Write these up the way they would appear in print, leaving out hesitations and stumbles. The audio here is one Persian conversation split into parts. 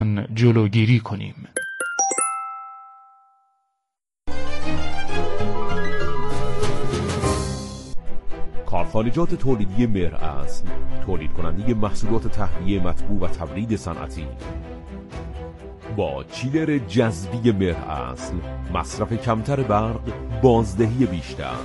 جلوگیری کنیم. کارخانجات تولیدی مهراصل، تولید کننده محصولات تهویه مطبوع و تبرید صنعتی، با چیلر جذبی مهراصل، مصرف کمتر برق، بازدهی بیشتر.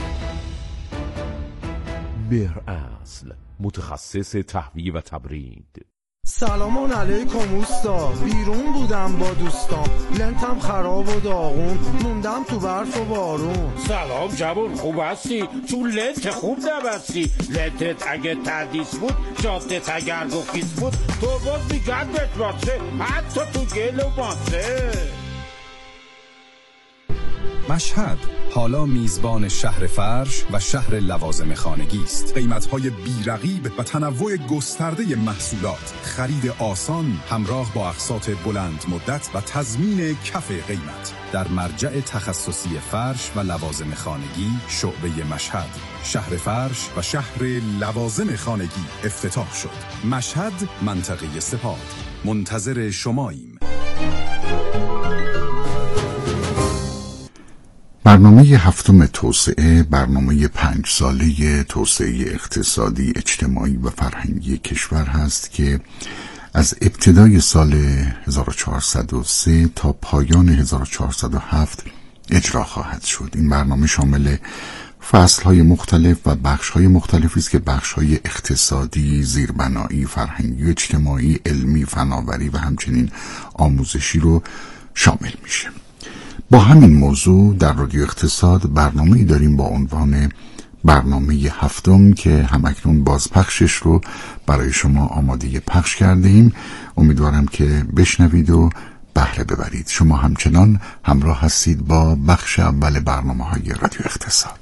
مهراصل، متخصص تهویه و تبرید. سلام علیکم اوستا، بیرون بودم با دوستام، لنتم خراب و داغون، موندم تو برف و بارون. سلام جوون، خوب هستی؟ چون لنت خوب نبستی. لنتت اگه تردیس بود، جادت اگر گفیز بود، تو باز میگردت واسه، حتی تو گل و ماسه. مشهد حالا میزبان شهر فرش و شهر لوازم خانگی است. قیمت‌های بی‌رقیب و تنوع گسترده محصولات، خرید آسان همراه با اقساط بلند مدت و تضمین کف قیمت. در مرجع تخصصی فرش و لوازم خانگی شعبه مشهد، شهر فرش و شهر لوازم خانگی افتتاح شد. مشهد، منطقه سپاه. منتظر شماییم. برنامه هفتم توسعه، برنامه 5 ساله توسعه اقتصادی، اجتماعی و فرهنگی کشور هست که از ابتدای سال 1403 تا پایان 1407 اجرا خواهد شد. این برنامه شامل فصل‌های مختلف و بخش‌های مختلفی است که بخش‌های اقتصادی، زیربنایی، فرهنگی و اجتماعی، علمی، فناوری و همچنین آموزشی رو شامل میشه. با همین موضوع در رادیو اقتصاد برنامه‌ای داریم با عنوان برنامه هفتم که همکنون بازپخشش رو برای شما آماده پخش کرده ایم. امیدوارم که بشنوید و بهره ببرید. شما همچنان همراه هستید با بخش اول برنامه‌های رادیو اقتصاد.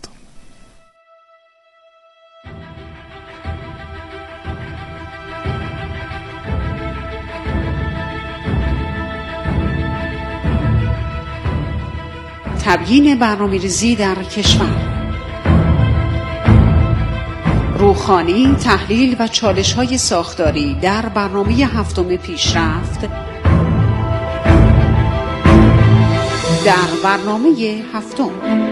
تبیین برنامه‌ریزی در کشور، روخانی، تحلیل و چالش‌های ساختاری در برنامه هفتم پیشرفت. در برنامه هفتم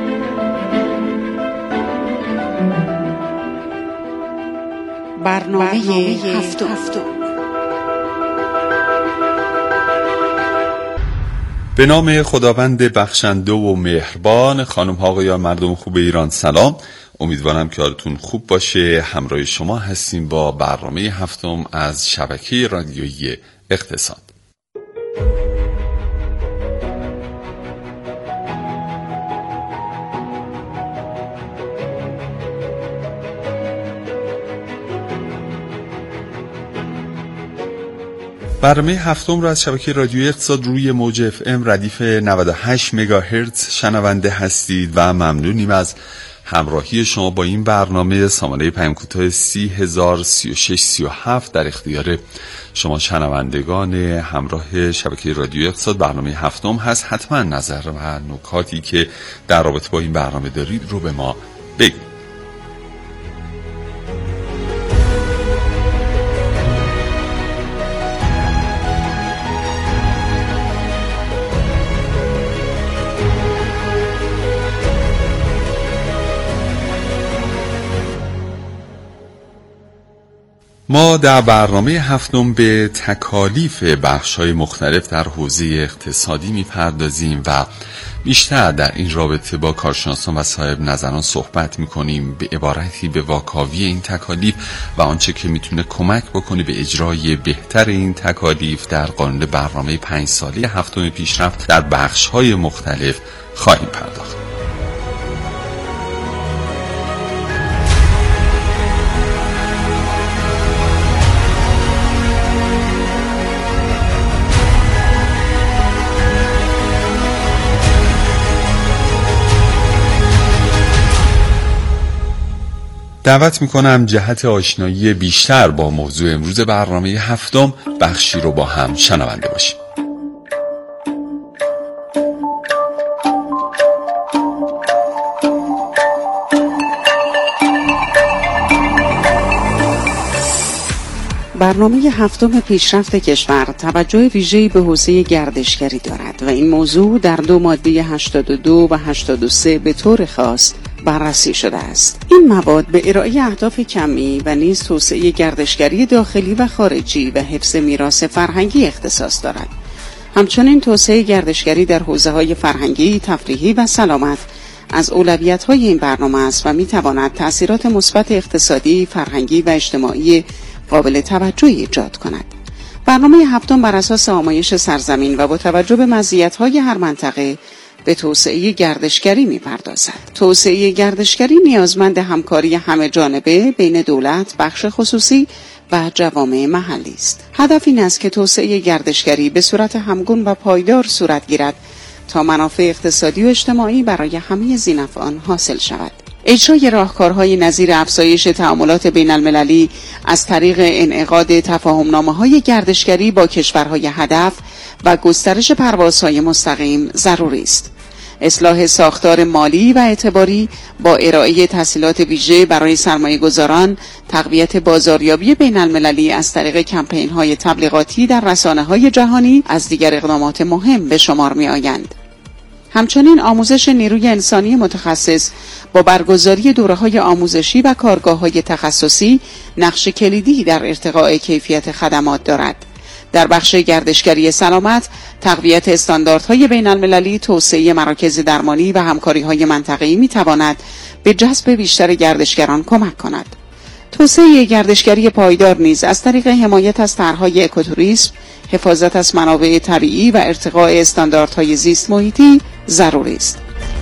به نام خداوند بخشنده و مهربان. خانم ها آقایان، مردم خوب ایران، سلام. امیدوارم که حالتون خوب باشه. همراه شما هستیم با برنامه هفتم از شبکه رادیویی اقتصاد. برنامه هفتم رو از شبکه رادیویی اقتصاد روی موج FM ردیف 98 مگاهرتز شنونده هستید و ممنونیم از همراهی شما با این برنامه. سامانه پیام کوتاه 303637 در اختیار شما شنوندگان همراه شبکه رادیویی اقتصاد برنامه هفتم هست. حتما نظر و نکاتی که در رابطه با این برنامه دارید رو به ما بگید. ما در برنامه هفتم به تکالیف بخش‌های مختلف در حوزه اقتصادی می‌پردازیم و بیشتر در این رابطه با کارشناسان و صاحب نظران صحبت می‌کنیم، به عبارتی به واکاوی این تکالیف و آنچه که می‌تونه کمک بکنه به اجرای بهتر این تکالیف در قانون برنامه 5 ساله هفتم پیشرفت در بخش‌های مختلف خواهیم پرداخت. دعوت میکنم جهت آشنایی بیشتر با موضوع امروز برنامه هفتم بخشی رو با هم شنونده باشیم. برنامه هفتم پیشرفت کشور توجه ویژه‌ای به حوزه گردشگری دارد و این موضوع در 2 ماده 82 و 83 به طور خاص بررسی شده است. این مواد به ارائه اهداف کمی و نیز توسعه گردشگری داخلی و خارجی و حفظ میراث فرهنگی اختصاص دارد. همچنین توسعه گردشگری در حوزه‌های فرهنگی، تفریحی و سلامت از اولویت‌های این برنامه است و می‌تواند تأثیرات مثبت اقتصادی، فرهنگی و اجتماعی قابل توجهی ایجاد کند. برنامه هفتم بر اساس آمایش سرزمین و با توجه به مزیت‌های هر منطقه به توسعه گردشگری می‌پردازد. توسعه گردشگری نیازمند همکاری همه جانبه بین دولت، بخش خصوصی و جوامع محلی است. هدف این است که توسعه گردشگری به صورت همگون و پایدار صورت گیرد تا منافع اقتصادی و اجتماعی برای همه ذی‌نفعان حاصل شود. اجرای راهکارهای نظیر افزایش تعاملات بین المللی از طریق انعقاد تفاهمنامه‌های گردشگری با کشورهای هدف و گسترش پروازهای مستقیم ضروری است. اصلاح ساختار مالی و اعتباری با ارائه تسهیلات ویژه برای سرمایه‌گذاران، تقویت بازاریابی بین المللی از طریق کمپین‌های تبلیغاتی در رسانه‌های جهانی از دیگر اقدامات مهم به شمار می‌آیند. همچنین آموزش نیروی انسانی متخصص با برگزاری دوره‌های آموزشی و کارگاه‌های تخصصی نقش کلیدی در ارتقاء کیفیت خدمات دارد. در بخش گردشگری سلامت، تقویت استانداردهای بین المللی، توسعه مراکز درمانی و همکاری‌های منطقه‌ای می‌تواند به جذب بیشتر گردشگران کمک کند. توسعه گردشگری پایدار نیز از طریق حمایت از طرح‌های اکوتوریسم، حفاظت از منابع طبیعی و ارتقاء استانداردهای زیست محیطی ضروری است.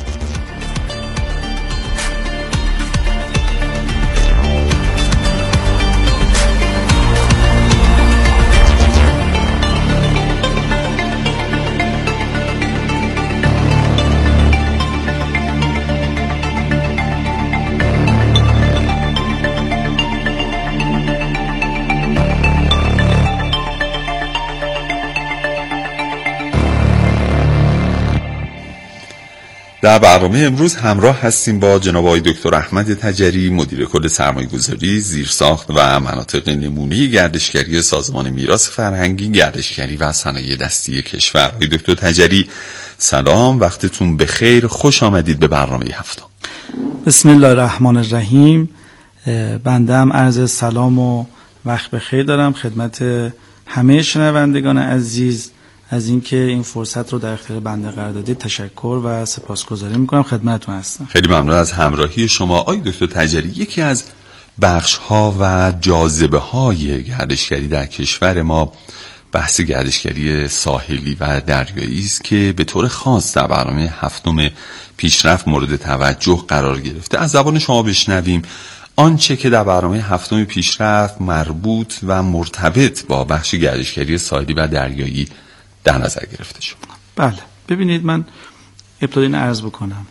در برنامه امروز همراه هستیم با جناب آقای دکتر احمد تجری، مدیر کل سرمایه‌گذاری، زیرساخت و مناطق نمونه گردشگری سازمان میراث فرهنگی، گردشگری و صنایع دستی کشور. آقای دکتر تجری سلام، وقتتون بخیر، خوش آمدید به برنامه هفتم. بسم الله الرحمن الرحیم. بنده هم عرض سلام و وقت بخیر دارم خدمت همه شنوندگان عزیز از اینکه این فرصت رو در اختیار بنده قرار دادید. تشکر و سپاسگزاری میکنم، خدمتتون هستم. خیلی ممنون از همراهی شما. آقای دکتر تجری، یکی از بخش‌ها و جاذبه‌های گردشگری در کشور ما بحث گردشگری ساحلی و دریایی است که به طور خاص در برنامه هفتم پیشرفت مورد توجه قرار گرفته. از زبان شما بشنویم آنچه که در برنامه هفتم پیشرفت مربوط و مرتبط با بخش گردشگری ساحلی و دریایی در نظر گرفته شد. بله، ببینید من ابتدا این عرض بکنم.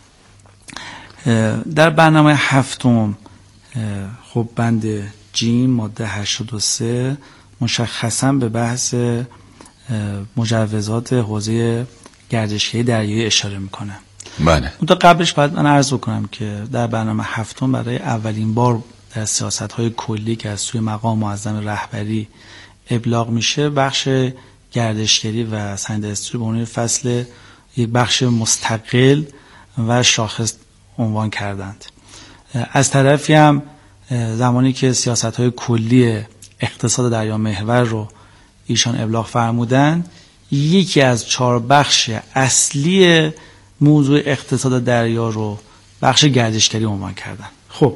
در برنامه هفتم خب بند جیم ماده 83 مشخصا به بحث مجوزات حوزه گردشگری دریایی اشاره میکنه. بله. اون تا قبلش باید من عرض بکنم که در برنامه هفتم برای اولین بار در سیاست‌های کلی که از سوی مقام معظم رهبری ابلاغ میشه، بخش گردشگری و صنایع دستی به عنوان فصل یک بخش مستقل و شاخص عنوان کردند. از طرفی هم زمانی که سیاست‌های کلی اقتصاد دریا محور رو ایشان ابلاغ فرمودند، یکی از 4 بخش اصلی موضوع اقتصاد دریا رو بخش گردشگری عنوان کردن. خب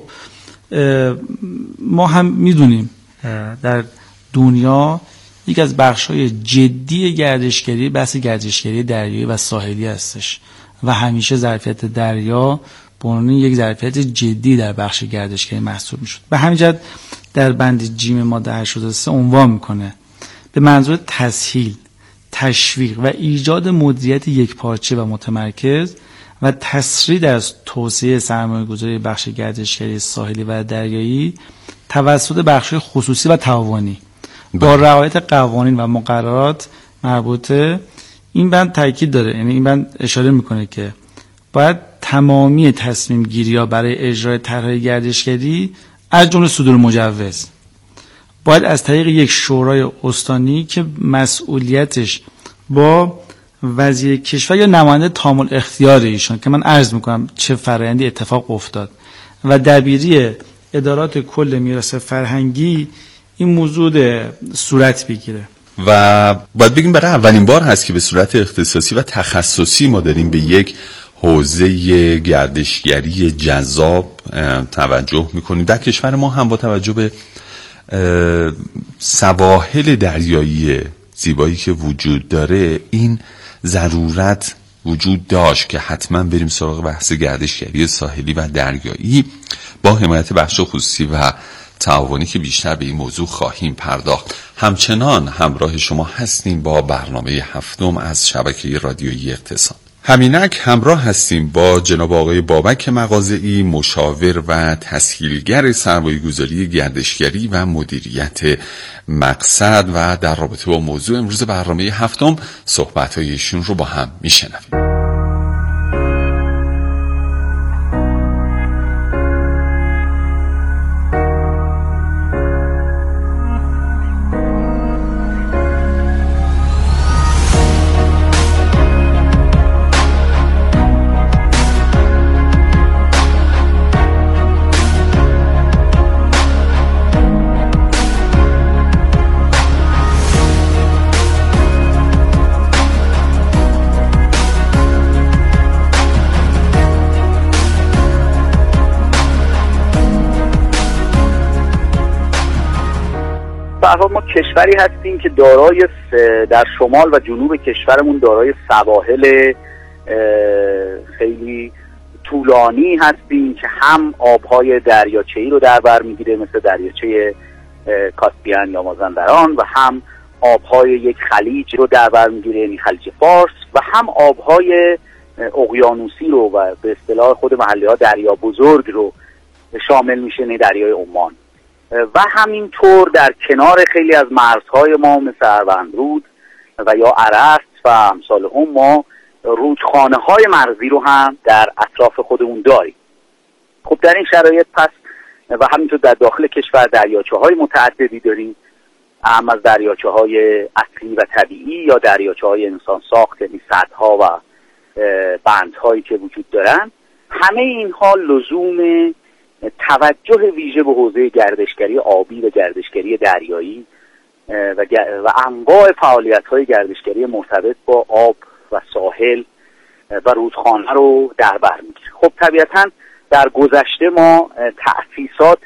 ما هم میدونیم در دنیا یک از بخش‌های جدی گردشگری بحث گردشگری دریایی و ساحلی هستش و همیشه ظرفیت دریا به عنوان یک ظرفیت جدی در بخش گردشگری محسوب میشد. به همین جهت در بند جیم ماده 83 عنوان میکنه به منظور تسهیل، تشویق و ایجاد مدیریت یکپارچه و متمرکز و تسریع در توسعه سرمایه‌گذاری بخش گردشگری ساحلی و دریایی توسط بخش خصوصی و تعاونی با رعایت قوانین و مقررات مربوطه. این بند تاکید داره، یعنی این بند اشاره میکنه که باید تمامی تصمیم گیری ها برای اجرای طرح‌های گردشگری از جمله صدور مجوز باید از طریق یک شورای استانی که مسئولیتش با وزیر کشور یا نماینده تام الاختیار ایشان که من عرض میکنم چه فرآیندی اتفاق افتاد و دبیری ادارات کل میراث فرهنگی این موضوع صورت بگیره. و باید بگیم برای اولین بار هست که به صورت اختصاصی و تخصصی ما داریم به یک حوزه گردشگری جذاب توجه میکنیم در کشور ما هم با توجه به سواحل دریایی زیبایی که وجود داره این ضرورت وجود داشت که حتما بریم سراغ بحث گردشگری ساحلی و دریایی با حمایت بخش خصوصی و تعاونی که بیشتر به این موضوع خواهیم پرداخت. همچنان همراه شما هستیم با برنامه هفتم از شبکه رادیویی اقتصاد. همینک همراه هستیم با جناب آقای بابک مغازئی، مشاور و تسهیلگر سرمایه‌گذاری گردشگری و مدیریت مقصد و در رابطه با موضوع امروز برنامه هفتم صحبت‌های ایشون رو با هم میشنویم. ما کشوری هستیم که دارای در شمال و جنوب کشورمون دارای سواحل خیلی طولانی هستیم که هم آبهای دریاچه‌ای رو در بر میگیره مثل دریاچه کاسپیان یا مازندران و هم آبهای یک خلیج رو در بر میگیره یعنی خلیج فارس و هم آبهای اقیانوسی رو و به اصطلاح خود محلی‌ها دریا بزرگ رو شامل میشه یعنی دریای عمان و همینطور در کنار خیلی از مرزهای ما مثل اروندرود و یا ارست و امثال هم ما رودخانه‌های مرزی رو هم در اطراف خودمون داریم. خب در این شرایط پس و همینطور در داخل کشور دریاچه‌های متعددی داریم، هم از دریاچه‌های اصلی و طبیعی یا دریاچه‌های انسان ساخت یعنی سدها و بندهایی که وجود دارن. همه اینها لزوم توجه ویژه به حوزه گردشگری آبی و گردشگری دریایی و انواع فعالیت‌های گردشگری مرتبط با آب و ساحل و رودخانه رو در بر میگیره. خب طبیعتاً در گذشته ما تأسیسات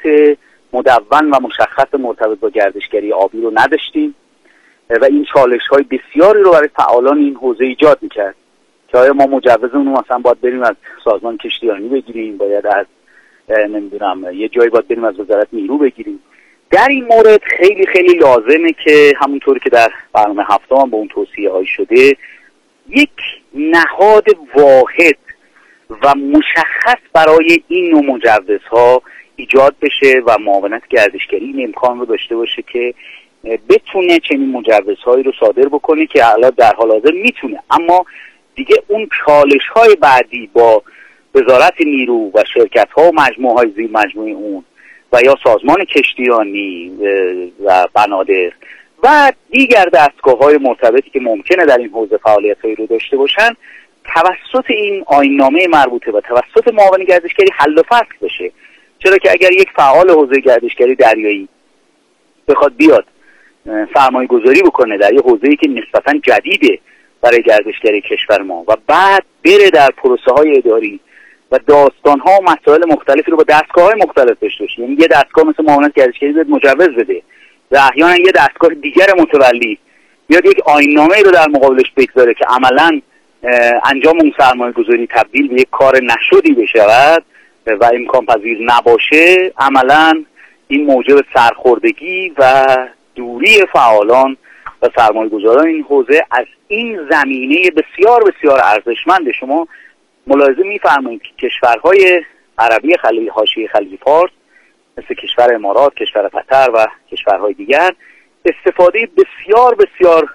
مدون و مشخص مرتبط با گردشگری آبی رو نداشتیم و این چالش‌های بسیاری رو برای فعالان این حوزه ایجاد می‌کرد که آیا ما مجوزمون رو مثلا باید بریم از سازمان کشتیرانی بگیریم، باید از نمیدونم یه جایی باید بریم از وزارت نیرو بگیریم. در این مورد خیلی خیلی لازمه که همونطوری که در برنامه هفتم هم به اون توصیه‌های شده یک نهاد واحد و مشخص برای این نوع مجوزها ایجاد بشه و معاونت گردشگری این امکان رو داشته باشه که بتونه چنین مجوزهایی رو صادر بکنه که الان در حال حاضر میتونه، اما دیگه اون چالش‌های بعدی با وزارت نیرو و شرکت‌ها و مجموعه‌های زیر مجموعه اون و یا سازمان کشتیرانی و بنادر و دیگر دستگاه‌های مرتبطی که ممکنه در این حوزه فعالیت‌هایی رو داشته باشن توسط این آیین‌نامه مربوطه و توسط معاون گردشگری حل و فصل بشه. چرا که اگر یک فعال حوزه گردشگری دریایی بخواد بیاد سرمایه‌گذاری بکنه در یه حوزه‌ای که نسبتاً جدیده برای گردشگری کشور ما و بعد بره در پروسه‌های اداری و داستان‌ها و مسائل مختلفی رو با دستگاه‌های مختلف داشته باشه، یعنی یه دستگاه مثل معاونت گردشگری بیاد مجوز بده و احیانا یه دستگاه دیگر متولی بیاد یک آیین‌نامه‌ای رو در مقابلش بگذاره که عملاً انجام اون سرمایه‌گذاری تبدیل به یک کار نشدی بشود و امکان پذیر نباشه، عملاً این موجب سرخوردگی و دوری فعالان و سرمایه‌گذاران این حوزه از این زمینه بسیار بسیار ارزشمند. شما ملاحظه می‌فرمایید که کشورهای عربی حاشیه خلیج فارس مثل کشور امارات، کشور قطر و کشورهای دیگر استفاده بسیار بسیار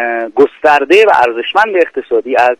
گسترده و ارزشمند اقتصادی از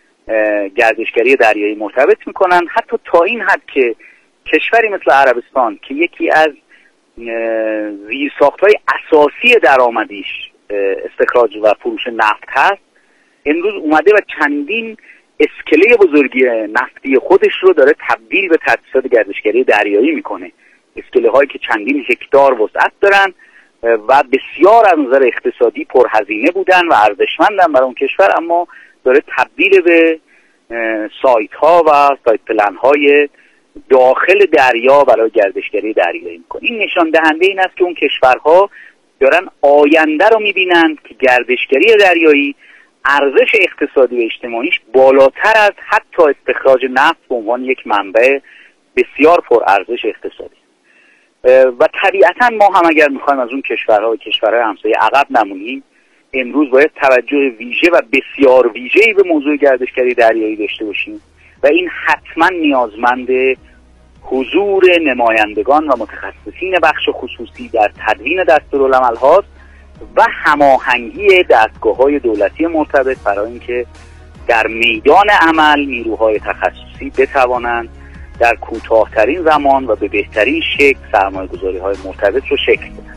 گردشگری دریایی مرتبط میکنن، حتی تا این حد که کشوری مثل عربستان که یکی از زیرساخت‌های اساسی درآمدیش استخراج و فروش نفت هست، امروز اومده و چندین اسکله بزرگی نفتی خودش رو داره تبدیل به تأسیسات گردشگری دریایی میکنه. اسکله هایی که چندین هکتار وسعت دارن و بسیار از نظر اقتصادی پرهزینه بودن و ارزشمندن برای اون کشور، اما داره تبدیل به سایت ها و سایت پلن های داخل دریا برای گردشگری دریایی میکنه. این نشان دهنده این است که اون کشورها دارن آینده رو میبینن که گردشگری دریایی ارزش اقتصادی و اجتماعیش بالاتر از حتی استخراج نفت به عنوان یک منبع بسیار پر ارزش اقتصادی. و طبیعتا ما هم اگر میخوایم از اون کشورها و کشورهای همسایه عقب نمونیم، امروز باید توجه ویژه و بسیار ویژه‌ای به موضوع گردشگری دریایی داشته باشیم و این حتما نیازمند حضور نمایندگان و متخصصین بخش خصوصی در تدوین دستورالعمل هاست و هماهنگی دستگاه‌های دولتی مرتبط برای اینکه در میدان عمل نیروهای تخصصی بتوانند در کوتاه‌ترین زمان و به بهترین شکل سرمایه‌گذاری‌های مرتبط رو شکل بدن.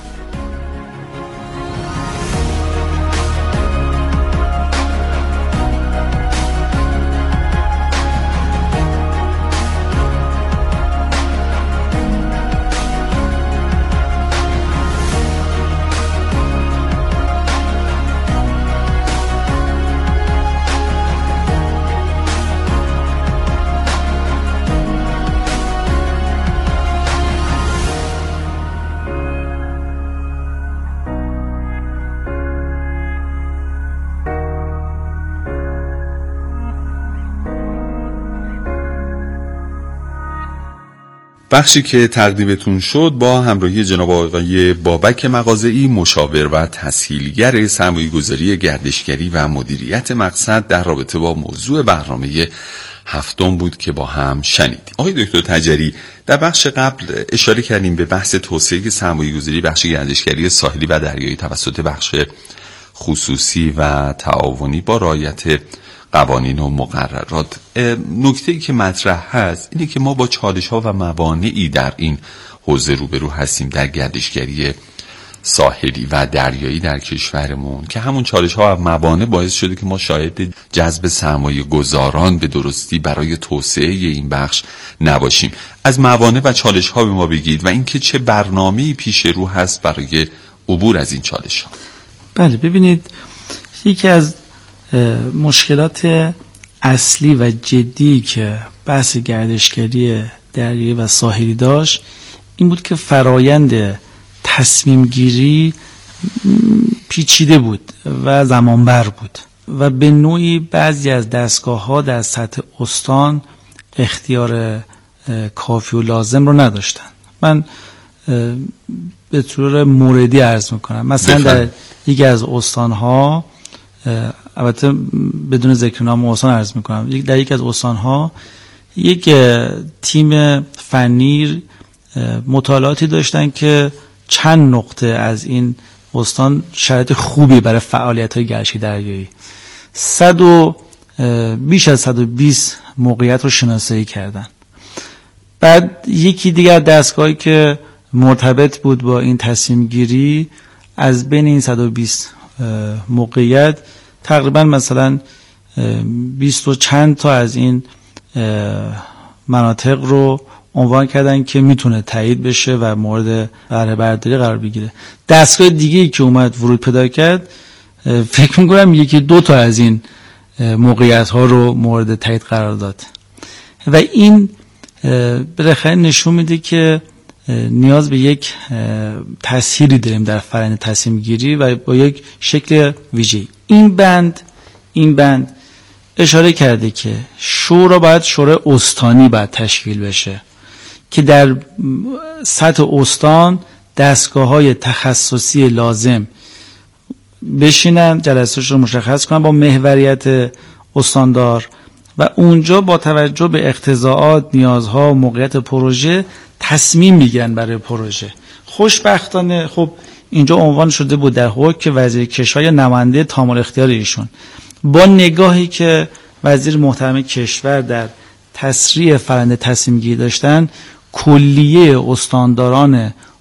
بخشی که تقدیمتون شد با همراهی جناب آقای بابک مغازه‌ای، مشاور و تسهیلگر سرمایه‌گذاری گردشگری و مدیریت مقصد، در رابطه با موضوع برنامه هفتم بود که با هم شنیدیم. آقای دکتر تجری، در بخش قبل اشاره کردیم به بحث توسعه سرمایه‌گذاری بخش گردشگری ساحلی و دریایی توسط بخش خصوصی و تعاونی با رعایت قوانین و مقررات. نکته‌ای که مطرح هست اینه که ما با چالش‌ها و موانعی در این حوزه روبرو هستیم در گردشگری ساحلی و دریایی در کشورمون، که همون چالش‌ها و موانع باعث شده که ما شاهد جذب سرمایه گذاران به درستی برای توسعه این بخش نباشیم. از موانع و چالش‌ها به ما بگید و اینکه چه برنامه‌ای پیش رو هست برای عبور از این چالش‌ها. بله، ببینید، یکی از مشکلات اصلی و جدی که بحث گردشگری دریایی و ساحلی داشت این بود که فرایند تصمیم گیری پیچیده بود و زمانبر بود و به نوعی بعضی از دستگاه ها در سطح استان اختیار کافی و لازم رو نداشتن. من به طور موردی عرض میکنم. مثلا در یکی از استان ها، البته بدون ذکر نام استان عرض میکنم، در یک از استان‌ها یک تیم فنی مطالعاتی داشتن که چند نقطه از این استان شرایط خوبی برای فعالیت‌های گردشگری دریایی، بیش از 120 موقعیت رو شناسایی کردن. بعد یکی دیگر دستگاهی که مرتبط بود با این تصمیم گیری، از بین این 120 موقعیت تقریبا مثلا 20 و چند تا از این مناطق رو عنوان کردن که میتونه تایید بشه و مورد بهره برداری قرار بگیره. دستگاه دیگه‌ای که اومد ورود پیدا کرد، فکر می‌کنم یکی دو تا از این موقعیت‌ها رو مورد تایید قرار داد و این بالاخره نشون میده که نیاز به یک تسهیلی داریم در فرآیند تصمیم گیری و با یک شکل ویژه‌ای. این بند اشاره کرده که شورا باید شورای استانی باید تشکیل بشه که در سطح استان دستگاه‌های تخصصی لازم بشینن، جلسه‌اش رو مشخص کنن با محوریت استاندار و اونجا با توجه به اقتضاعات، نیازها و موقعیت پروژه تصمیم میگیرن برای پروژه. خوشبختانه خب اینجا عنوان شده بود در حکم وزیر کشور یا نماینده تام الاختیار ایشون، با نگاهی که وزیر محترم کشور در تسریع فرآیند تصمیم گیری داشتن، کلیه استانداران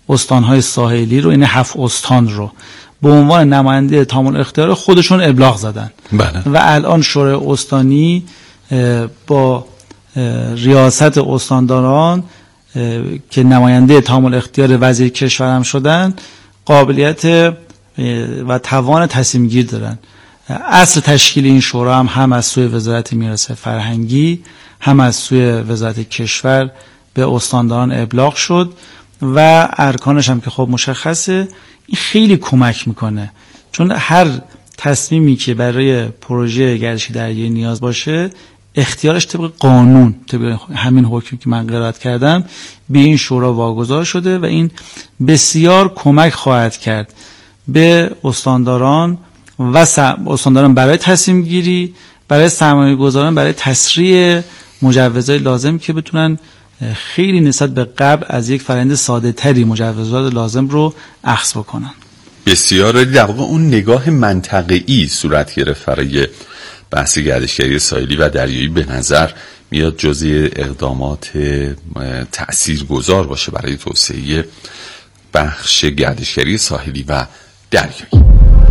استانهای ساحلی رو، این 7 استان رو به عنوان نماینده تام الاختیار خودشون ابلاغ زدن. بله. و الان شورای استانی با ریاست استانداران که نماینده تام الاختیار وزیر کشور هم شدن قابلیت و توان تصمیم گیر دارن. اصل تشکیل این شورا هم از سوی وزارت میراث فرهنگی هم از سوی وزارت کشور به استانداران ابلاغ شد و ارکانش هم که خب مشخصه. این خیلی کمک میکنه، چون هر تصمیمی که برای پروژه گردشگری دریایی نیاز باشه اختیارش طبق قانون، طبق همین حکمی که من قرائت کردم به این شورا واگذار شده و این بسیار کمک خواهد کرد به استانداران و استانداران برای تصمیم گیری، برای سرمایه گذاران، برای تسریع مجوزهای لازم که بتونن خیلی نسبت به قبل از یک فرآیند ساده تری مجوزات لازم رو اخذ بکنن. بسیار در واقع اون نگاه منطقه‌ای صورت گرفت برای بحث گردشگری ساحلی و دریایی به نظر میاد جزء اقدامات تأثیرگذار باشه برای توسعه بخش گردشگری ساحلی و دریایی.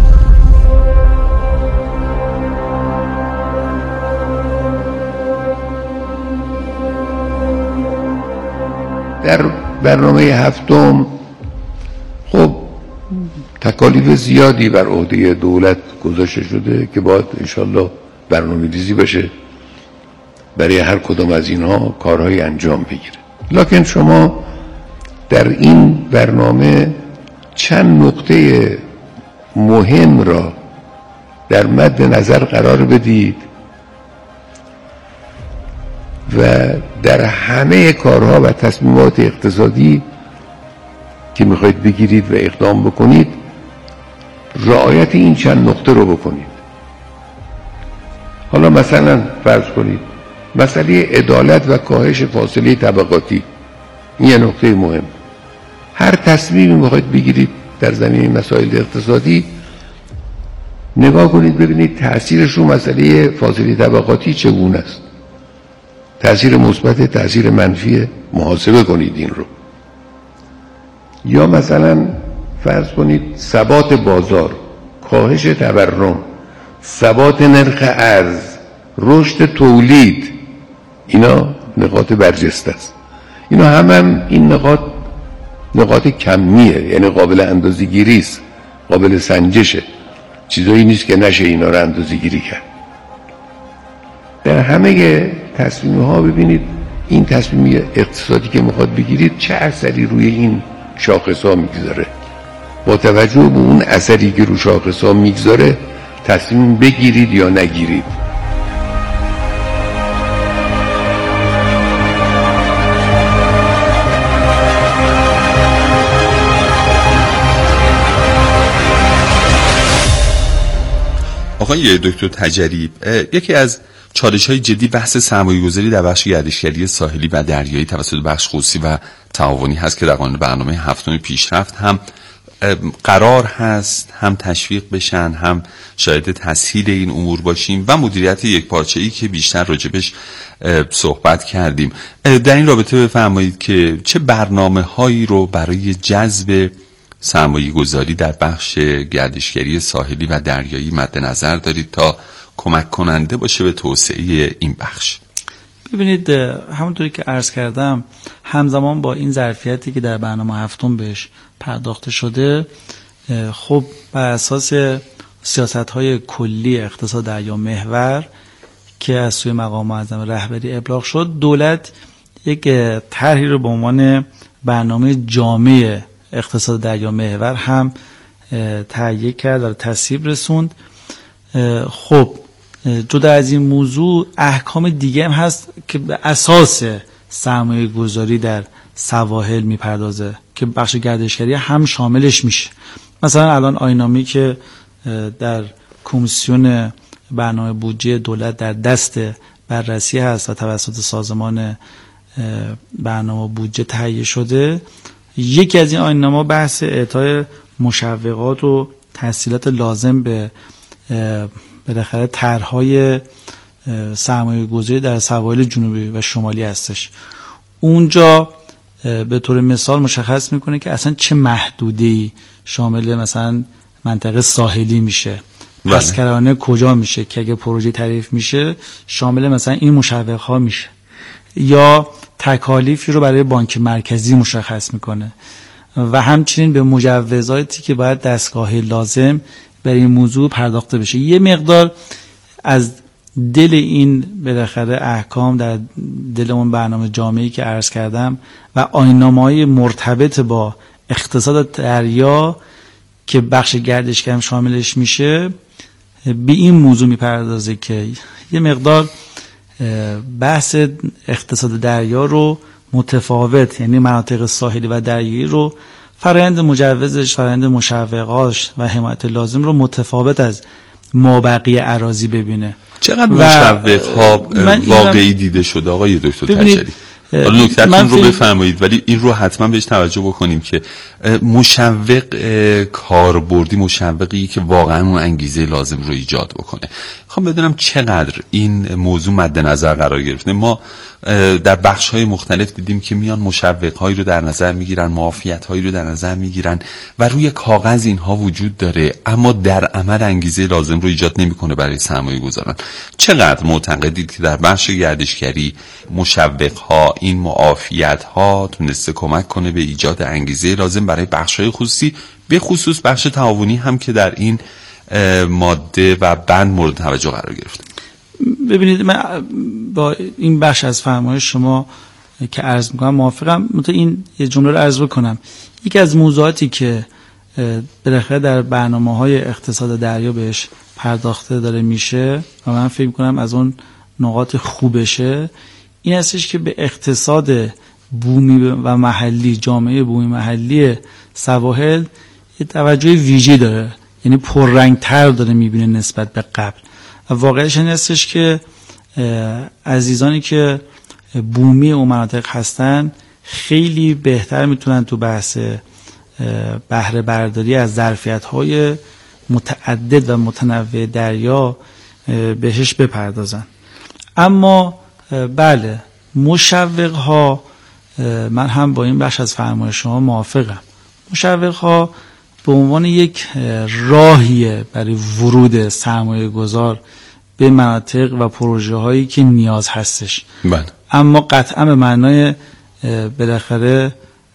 در برنامه 7 خب تکالیف زیادی بر عهده دولت گذاشته شده که باید انشالله برنامه ریزی بشه برای هر کدام از اینها کارهای انجام بگیره. لکن شما در این برنامه چند نقطه مهم را در مد نظر قرار بدید و در همه کارها و تصمیمات اقتصادی که میخواید بگیرید و اقدام بکنید رعایت این چند نقطه رو بکنید. حالا مثلا فرض کنید مسئله عدالت و کاهش فاصله طبقاتی، این یه نقطه مهم. هر تصمیمی میخواید بگیرید در زمینه مسائل اقتصادی نگاه کنید ببینید تأثیرش رو مسئله فاصله طبقاتی چگونه است، تأثیر مثبت، تأثیر منفی، محاسبه کنید این رو. یا مثلا فرض کنید ثبات بازار، کاهش تورم، ثبات نرخ ارز، رشد تولید، اینا نقاط برجسته است. اینا هم این نقاط کمیه، یعنی قابل اندازه‌گیری است، قابل سنجشه، چیزایی نیست که نشه اینا رو اندازه‌گیری کرد. در همه تصمیم ها ببینید این تصمیم اقتصادی که میخواد بگیرید چه اثری روی این شاخص ها میگذاره. با توجه به اون اثری که روی شاخص ها میگذاره تصمیم بگیرید یا نگیرید. آقای دکتر تجری، یکی از چالش‌های جدی بحث سرمایه‌گذاری در بخش گردشگری ساحلی و دریایی توسط بخش خصوصی و تعاونی هست که در قانون برنامه 7 پیشرفت هم قرار هست هم تشویق بشن، هم شاهد تسهیل این امور باشیم و مدیریت یکپارچه‌ای که بیشتر راجبش صحبت کردیم. در این رابطه بفرمایید که چه برنامه‌هایی رو برای جذب سرمایه‌گذاری در بخش گردشگری ساحلی و دریایی مد نظر دارید تا کمک کننده باشه به توسعه این بخش؟ ببینید همونطوری که عرض کردم همزمان با این ظرفیتی که در برنامه 7 بهش پرداخته شده، خب بر اساس سیاست‌های کلی اقتصاد دریا محور که از سوی مقام معظم رهبری ابلاغ شد، دولت یک طرحی رو به عنوان برنامه جامع اقتصاد دریا محور هم تهیه کرد و تصویب رسوند. خب جدا از این موضوع احکام دیگه هم هست که به اساس سرمایه گذاری در سواحل میپردازه که بخش گردشگری هم شاملش میشه. مثلا الان آیین‌نامه‌ای که در کمیسیون برنامه بودجه دولت در دست بررسی هست و توسط سازمان برنامه بودجه تهیه شده، یکی از این آیین‌نامه‌ها بحث اعطای مشوقات و تسهیلات لازم به بالاخره طرح‌های سرمایه‌گذاری در سواحل جنوبی و شمالی هستش. اونجا به طور مثال مشخص میکنه که اصلا چه محدوده‌ای شامل مثلا منطقه ساحلی میشه، پسکرانه کجا میشه که اگه پروژه تعریف میشه شامل مثلا این مشوق‌ها میشه، یا تکالیفی رو برای بانک مرکزی مشخص میکنه و همچنین به مجوزاتی که باید دستگاه لازم برای این موضوع پرداخته بشه. یه مقدار از دل این بالاخره احکام در دل اون برنامه جامعی که عرض کردم و آیین‌نامه‌های مرتبط با اقتصاد دریا که بخش گردشگری هم شاملش میشه به این موضوع میپردازه که یه مقدار بحث اقتصاد دریا رو متفاوت، یعنی مناطق ساحلی و دریایی رو فرآیند مجوزش، فرآیند مشوقاش و حمایت لازم رو متفاوت از مابقی اراضی ببینه. چقدر مشوق‌ها واقعی دیده شده آقای دکتر تجری؟ حالا نکته‌تون رو بفرمایید، ولی این رو حتما بهش توجه بکنیم که مشوق کاربردی مشوقی که واقعا اون انگیزه لازم رو ایجاد بکنه. خب بدونم چقدر این موضوع مد نظر قرار گرفته. ما در بخش‌های مختلف دیدیم که میان مشوق‌هایی رو در نظر میگیرن، معافیت‌هایی رو در نظر میگیرن و روی کاغذ اینها وجود داره، اما در عمل انگیزه لازم رو ایجاد نمی‌کنه برای سرمایه‌گذاران. چقدر معتقدید که در بخش گردشگری مشوق‌ها، این معافیت‌ها تونسته کمک کنه به ایجاد انگیزه لازم برای بخش‌های خصوصی، به خصوص بخش تعاونی هم که در این ماده و بند مورد توجه قرار گرفته؟ ببینید، من با این بخش از فرمایش شما که عرض میکنم موافقم. این یه جمله رو عرض بکنم. یکی از موضوعاتی که بالاخره در برنامه‌های اقتصاد دریا بهش پرداخته داره میشه و من فکر میکنم از اون نقاط خوبشه این هستش که به اقتصاد بومی و محلی، جامعه بومی محلی سواحل یه توجه ویژه‌ای داره، یعنی پررنگ‌تر داره میبینه نسبت به قبل. و واقعش این هستش که عزیزانی که بومی اون مناطق هستن خیلی بهتر میتونن تو بحث بهره برداری از ظرفیت‌های متعدد و متنوع دریا بهش بپردازن. اما بله، مشوق‌ها، من هم با این بخش از فرمایش شما موافقم. مشوق‌ها به عنوان یک راهیه برای ورود سرمایه گذار به مناطق و پروژه هایی که نیاز هستش. بله. اما قطعا به معنای بالاخره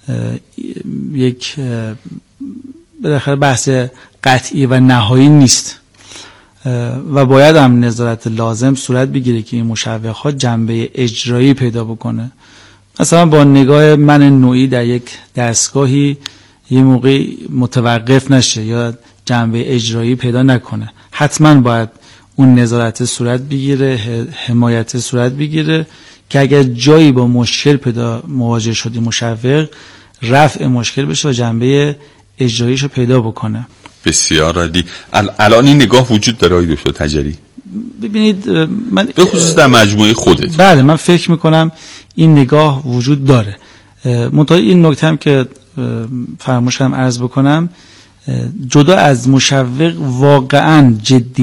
یک بالاخره بحث قطعی و نهایی نیست و باید هم نظارت لازم صورت بگیره که این مشوق‌ها جنبه اجرایی پیدا بکنه. مثلا با نگاه من نوعی در یک دستگاهی یه موقع متوقف نشه یا جنبه اجرایی پیدا نکنه، حتما باید اون نظارت صورت بگیره، حمایت صورت بگیره که اگر جایی با مشکل مواجه شدی مشوق، رفع مشکل بشه و جنبه اجراییشو پیدا بکنه. بسیار عالی. الان این نگاه وجود داره آقای دکتر تجری؟ ببینید، من به خصوص در مجموعه خودت. بله، من فکر میکنم این نگاه وجود داره. منتها این نکته هم که فراموش کردم عرض بکنم، جدا از مشوق واقعا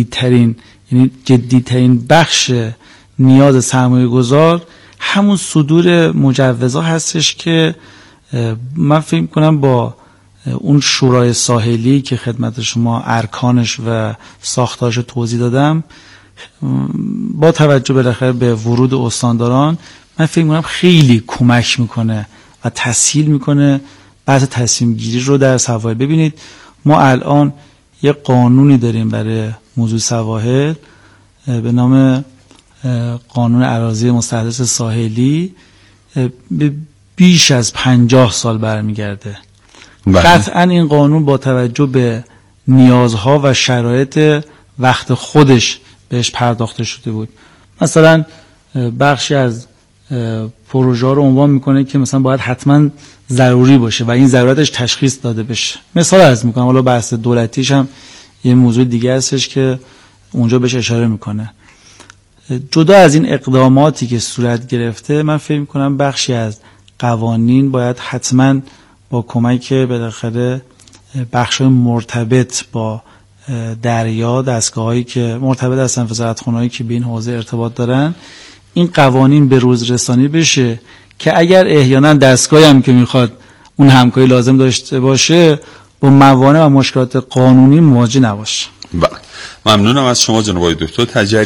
جدیترین بخش نیاز سرمایه گذار همون صدور مجوزها هستش که من فکر کنم با اون شورای ساحلی که خدمت شما ارکانش و ساختارش توضیح دادم، با توجه بالاخره به ورود استانداران، من فکر کنم خیلی کمک میکنه و تسهیل میکنه بحث تصمیم گیری رو در سواحل. ببینید، ما الان یه قانونی داریم برای موضوع سواحل به نام قانون اراضی مستحدث ساحلی، به بیش از 50 سال برمیگرده. قطعا این قانون با توجه به نیازها و شرایط وقت خودش بهش پرداخته شده بود. مثلا بخشی از پروژه ها رو عنوان میکنه که مثلا باید حتما ضروری باشه و این ضرورتش تشخیص داده بشه. مثال عرض میکنم، حالا بحث دولتیش هم یه موضوع دیگه هستش که اونجا بهش اشاره میکنه. جدا از این اقداماتی که صورت گرفته، من فکر میکنم بخشی از قوانین باید حتما با کمک بالاخره بخش‌های مرتبط با دریا، دستگاه‌هایی که مرتبط هستن، وزارتخونه‌هایی که به این حوزه ارتباط دارن، این قوانین به روز رسانی بشه که اگر احیانا دستگاهی هم که میخواد اون همکاری لازم داشته باشه با موانع و مشکلات قانونی مواجه نباشه. بله، ممنونم از شما جناب آقای دکتر تجری.